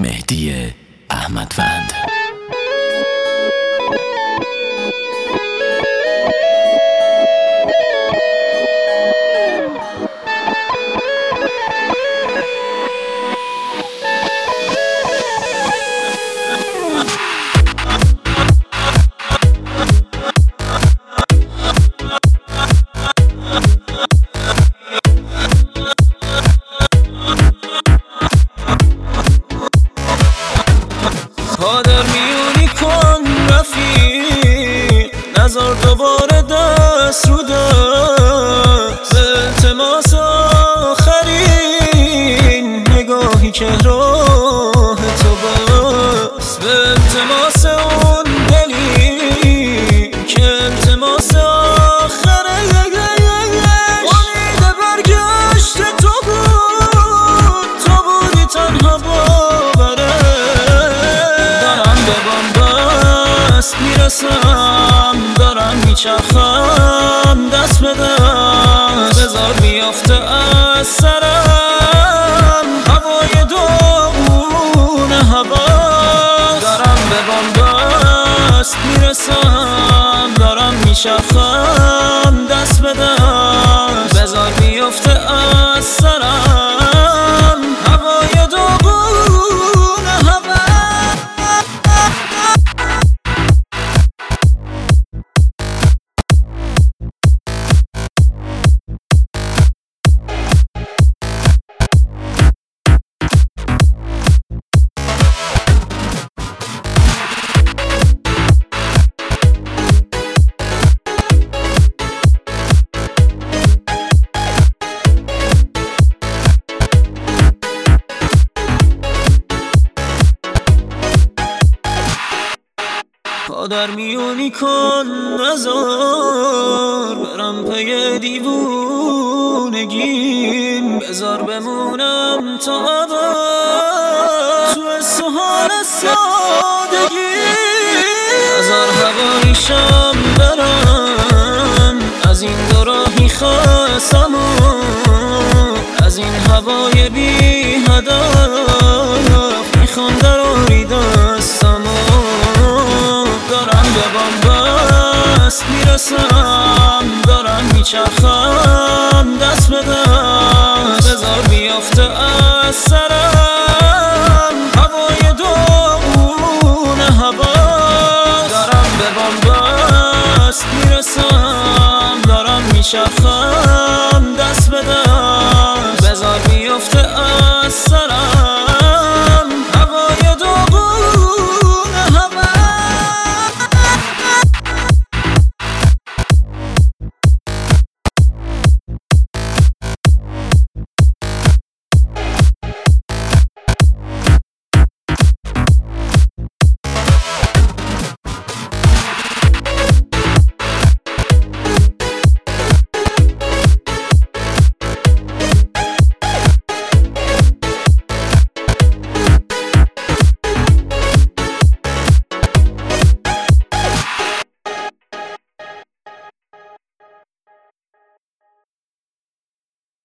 مهدی احمدوند. پادر میونی کن رفیق، نزار دوباره دست رو دست. به التماس آخرین نگاهی که راه تو بست، به التماس اون دلی که التماس آخره. امید برگشت تو بود، تو بودی تنها باوره. میرسم دارم میچرخم دست به دست، بذار بیافته از سرم هوای داغون هواست. دارم به بنبست میرسم دارم میچرخم دست به دست، بذار بیافته از سرم هوای داغون هواست. پادر میونی کن نزار برم پی دیوونگیم، بذار بمونم تا ابد تو سحال سادگی. نزار هوایشم برم از این دو راهی خستم، از این هوای بی هدف میخوام دراری دستم. دارم به بنبست میرسم دارم میچرخم دست به دست، بذار بیافته از سرم